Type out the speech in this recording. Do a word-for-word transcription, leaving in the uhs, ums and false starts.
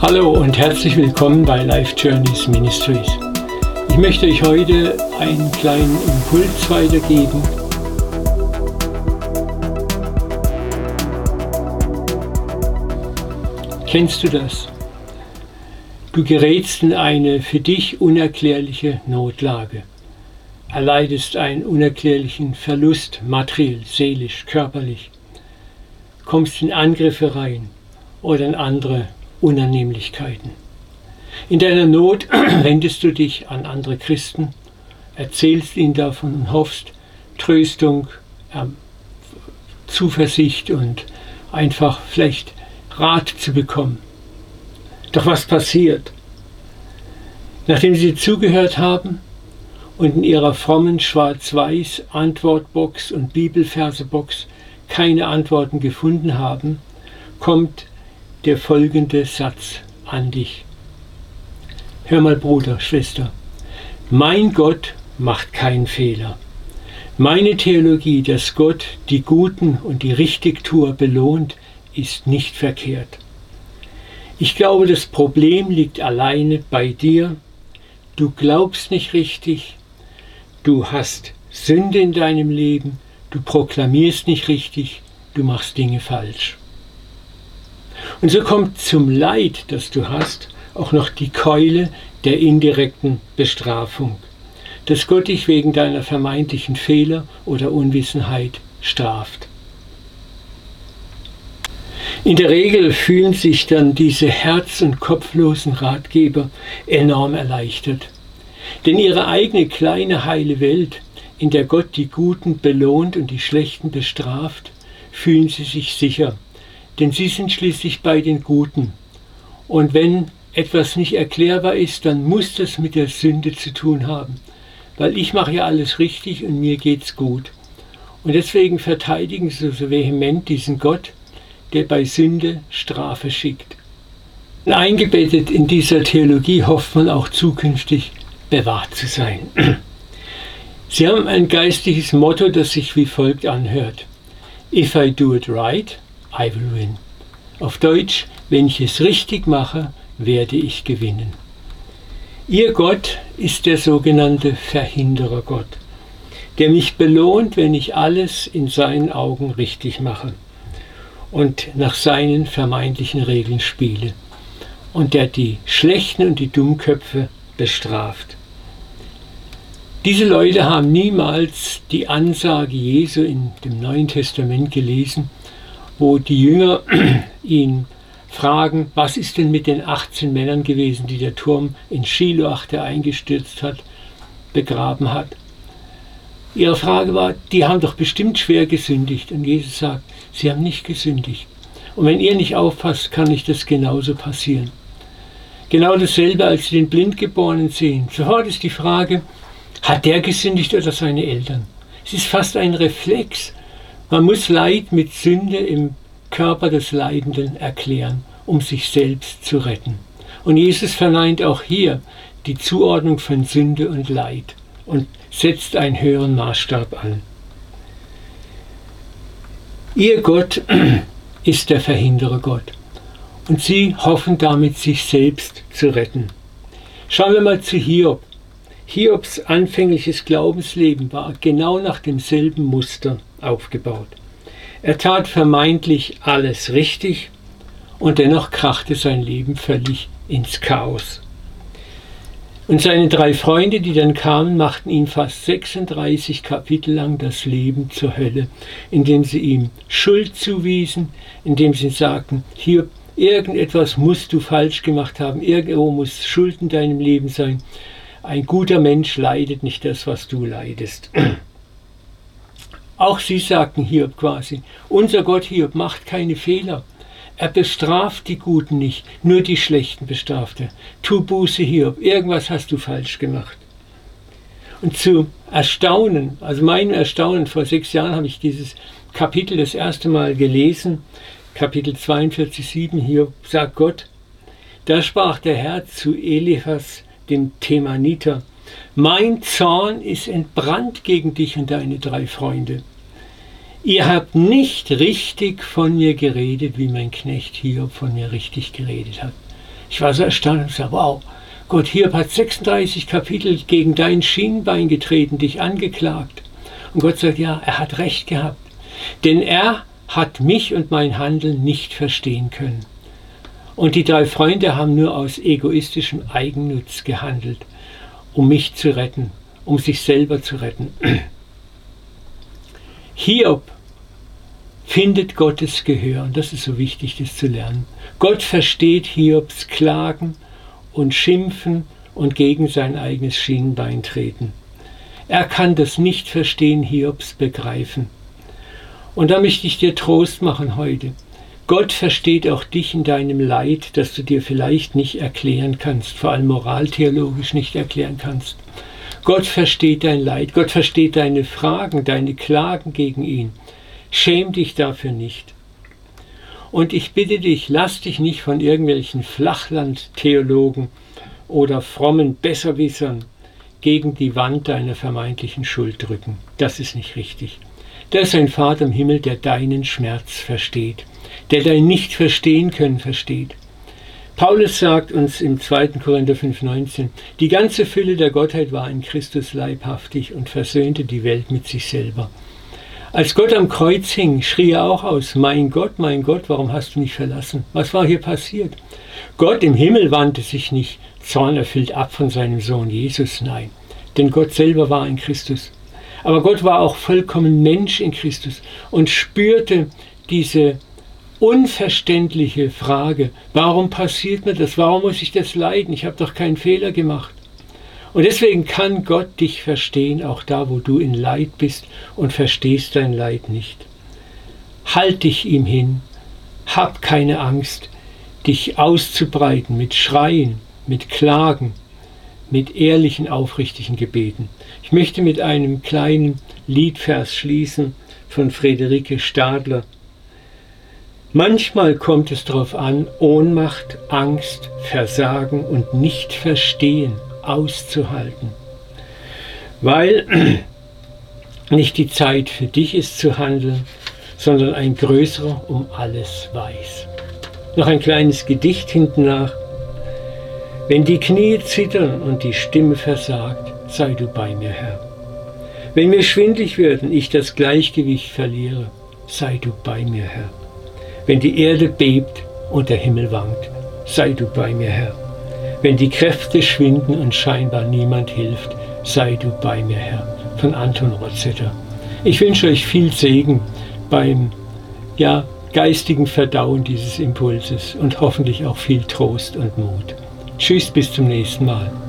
Hallo und herzlich willkommen bei Life Journeys Ministries. Ich möchte euch heute einen kleinen Impuls weitergeben. Kennst du das? Du gerätst in eine für dich unerklärliche Notlage, erleidest einen unerklärlichen Verlust, materiell, seelisch, körperlich, kommst in Angriffe rein oder in andere Unannehmlichkeiten. In deiner Not wendest du dich an andere Christen, erzählst ihnen davon und hoffst Tröstung, ähm, Zuversicht und einfach vielleicht Rat zu bekommen. Doch was passiert? Nachdem sie zugehört haben und in ihrer frommen Schwarz-Weiß Antwortbox und Bibelversebox keine Antworten gefunden haben, kommt der folgende Satz an dich. Hör mal, Bruder, Schwester, mein Gott macht keinen Fehler. Meine Theologie, dass Gott die Guten und die Richtigtuer belohnt, ist nicht verkehrt. Ich glaube, das Problem liegt alleine bei dir. Du glaubst nicht richtig, du hast Sünde in deinem Leben, du proklamierst nicht richtig, du machst Dinge falsch. Und so kommt zum Leid, das du hast, auch noch die Keule der indirekten Bestrafung, dass Gott dich wegen deiner vermeintlichen Fehler oder Unwissenheit straft. In der Regel fühlen sich dann diese herz- und kopflosen Ratgeber enorm erleichtert. Denn ihre eigene kleine heile Welt, in der Gott die Guten belohnt und die Schlechten bestraft, fühlen sie sich sicher. Denn sie sind schließlich bei den Guten. Und wenn etwas nicht erklärbar ist, dann muss das mit der Sünde zu tun haben. Weil ich mache ja alles richtig und mir geht's gut. Und deswegen verteidigen sie so vehement diesen Gott, der bei Sünde Strafe schickt. Und eingebettet in dieser Theologie hofft man auch zukünftig bewahrt zu sein. Sie haben ein geistliches Motto, das sich wie folgt anhört. If I do it right, I will win. Auf Deutsch, wenn ich es richtig mache, werde ich gewinnen. Ihr Gott ist der sogenannte Verhinderergott, der mich belohnt, wenn ich alles in seinen Augen richtig mache und nach seinen vermeintlichen Regeln spiele und der die Schlechten und die Dummköpfe bestraft. Diese Leute haben niemals die Ansage Jesu in dem Neuen Testament gelesen, wo die Jünger ihn fragen, was ist denn mit den achtzehn Männern gewesen, die der Turm in Shiloach, der eingestürzt hat, begraben hat. Ihre Frage war, die haben doch bestimmt schwer gesündigt. Und Jesus sagt, sie haben nicht gesündigt. Und wenn ihr nicht aufpasst, kann euch das genauso passieren. Genau dasselbe, als sie den Blindgeborenen sehen. Sofort ist die Frage, hat der gesündigt oder seine Eltern? Es ist fast ein Reflex. Man muss Leid mit Sünde im Körper des Leidenden erklären, um sich selbst zu retten. Und Jesus verneint auch hier die Zuordnung von Sünde und Leid und setzt einen höheren Maßstab an. Ihr Gott ist der Verhinderergott und sie hoffen damit, sich selbst zu retten. Schauen wir mal zu Hiob. Hiobs anfängliches Glaubensleben war genau nach demselben Muster aufgebaut. Er tat vermeintlich alles richtig und dennoch krachte sein Leben völlig ins Chaos. Und seine drei Freunde, die dann kamen, machten ihm fast sechsunddreißig Kapitel lang das Leben zur Hölle, indem sie ihm Schuld zuwiesen, indem sie sagten, Hiob, irgendetwas musst du falsch gemacht haben, irgendwo muss Schuld in deinem Leben sein. Ein guter Mensch leidet nicht das, was du leidest. Auch sie sagten Hiob quasi, unser Gott Hiob macht keine Fehler. Er bestraft die Guten nicht, nur die Schlechten bestraft er. Tu Buße, Hiob, irgendwas hast du falsch gemacht. Und zu Erstaunen, also meinem Erstaunen, vor sechs Jahren habe ich dieses Kapitel das erste Mal gelesen, Kapitel zweiundvierzig, sieben, Hiob sagt Gott, da sprach der Herr zu Eliphas, dem Themaniter, mein Zorn ist entbrannt gegen dich und deine drei Freunde. Ihr habt nicht richtig von mir geredet, wie mein Knecht Hiob von mir richtig geredet hat. Ich war so erstaunt und gesagt, wow, Gott, Hiob hat sechsunddreißig Kapitel gegen dein Schienbein getreten, dich angeklagt. Und Gott sagt, ja, er hat recht gehabt. Denn er hat mich und mein Handeln nicht verstehen können. Und die drei Freunde haben nur aus egoistischem Eigennutz gehandelt, um mich zu retten, um sich selber zu retten. Hiob findet Gottes Gehör, und das ist so wichtig, das zu lernen. Gott versteht Hiobs Klagen und Schimpfen und gegen sein eigenes Schienbein treten. Er kann das Nicht-Verstehen Hiobs begreifen. Und da möchte ich dir Trost machen heute. Gott versteht auch dich in deinem Leid, das du dir vielleicht nicht erklären kannst, vor allem moraltheologisch nicht erklären kannst. Gott versteht dein Leid, Gott versteht deine Fragen, deine Klagen gegen ihn. Schäm dich dafür nicht. Und ich bitte dich, lass dich nicht von irgendwelchen Flachlandtheologen oder frommen Besserwissern gegen die Wand deiner vermeintlichen Schuld drücken. Das ist nicht richtig. Da ist ein Vater im Himmel, der deinen Schmerz versteht, der dein Nicht-Verstehen-Können versteht. Paulus sagt uns im zweiten Korinther fünf neunzehn, die ganze Fülle der Gottheit war in Christus leibhaftig und versöhnte die Welt mit sich selber. Als Gott am Kreuz hing, schrie er auch aus, mein Gott, mein Gott, warum hast du mich verlassen? Was war hier passiert? Gott im Himmel wandte sich nicht zornerfüllt ab von seinem Sohn Jesus, nein, denn Gott selber war in Christus. Aber Gott war auch vollkommen Mensch in Christus und spürte diese unverständliche Frage, warum passiert mir das? Warum muss ich das leiden? Ich habe doch keinen Fehler gemacht. Und deswegen kann Gott dich verstehen, auch da, wo du in Leid bist und verstehst dein Leid nicht. Halt dich ihm hin, hab keine Angst, dich auszubreiten mit Schreien, mit Klagen, mit ehrlichen, aufrichtigen Gebeten. Ich möchte mit einem kleinen Liedvers schließen von Friederike Stadler. Manchmal kommt es darauf an, Ohnmacht, Angst, Versagen und Nicht-Verstehen auszuhalten, weil nicht die Zeit für dich ist zu handeln, sondern ein Größerer um alles weiß. Noch ein kleines Gedicht hinten nach. Wenn die Knie zittern und die Stimme versagt, sei du bei mir, Herr. Wenn mir schwindlig wird und ich das Gleichgewicht verliere, sei du bei mir, Herr. Wenn die Erde bebt und der Himmel wankt, sei du bei mir, Herr. Wenn die Kräfte schwinden und scheinbar niemand hilft, sei du bei mir, Herr. Von Anton Rozetter. Ich wünsche euch viel Segen beim ja, geistigen Verdauen dieses Impulses und hoffentlich auch viel Trost und Mut. Tschüss, bis zum nächsten Mal.